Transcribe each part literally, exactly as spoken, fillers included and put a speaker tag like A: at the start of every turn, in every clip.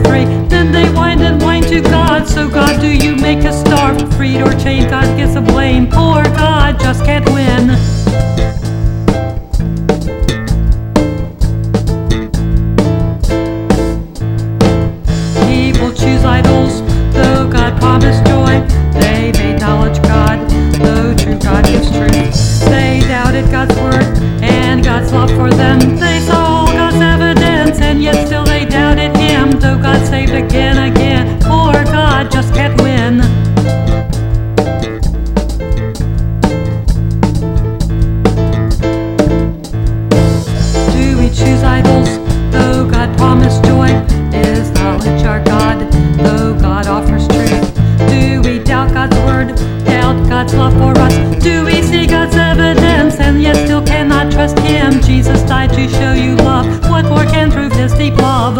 A: free. Then they whined and whined to God. So God, do you make us starve, freed or chained? God gets the blame. Poor God just can't win. People choose idols, though God promised joy. They made knowledge God, though true God gives truth. They doubted God's word and God's love for them. They saw God's evidence, and yet still they doubted Him. Though God saved again, again, poor God just can't win. Do we choose idols, though God promised joy? Is knowledge our God, though God offers truth? Do we doubt God's word, doubt God's love for us? Do we see God's evidence, and yet still cannot trust Him? Jesus died to show you love. What more can prove His deep love?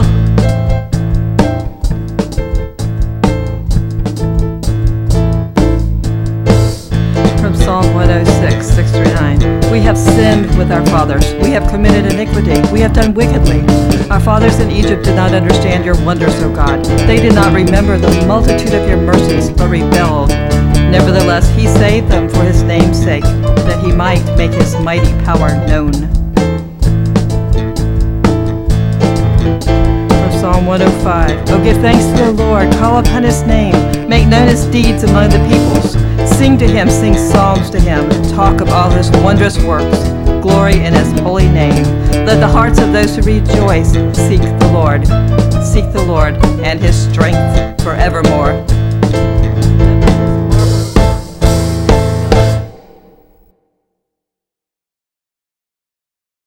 A: From Psalm one oh six, six through nine. We have sinned with our fathers. We have committed iniquity. We have done wickedly. Our fathers in Egypt did not understand your wonders, O God. They did not remember the multitude of your mercies, but rebelled. Nevertheless, He saved them for His name's sake, that He might make His mighty power known. From Psalm one oh five. Oh, give thanks to the Lord. Call upon His name. Make known His deeds among the peoples. Sing to Him, sing psalms to Him. Talk of all His wondrous works. Glory in His holy name. Let the hearts of those who rejoice seek the Lord. Seek the Lord and His strength forevermore.